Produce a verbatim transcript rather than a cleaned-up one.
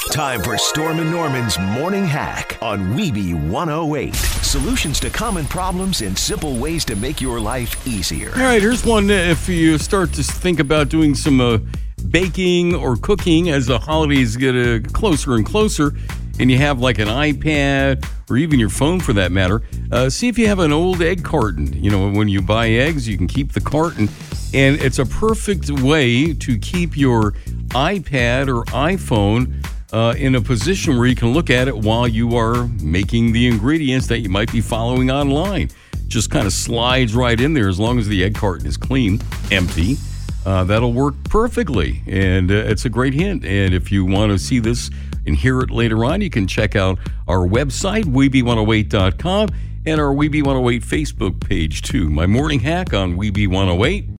Time for Storm and Norman's Morning Hack on Weeby one oh eight. Solutions to common problems and simple ways to make your life easier. All right, here's one. If you start to think about doing some uh, baking or cooking as the holidays get uh, closer and closer, and you have like an iPad or even your phone for that matter, uh, see if you have an old egg carton. You know, when you buy eggs, you can keep the carton. And it's a perfect way to keep your iPad or iPhone uh, in a position where you can look at it while you are making the ingredients that you might be following online. Just kind of slides right in there as long as the egg carton is clean, empty. Uh, that'll work perfectly. And uh, it's a great hint. And if you want to see this and hear it later on, you can check out our website, weeby one oh eight dot com, and our Weeby one oh eight Facebook page, too. My morning hack on Weeby one oh eight.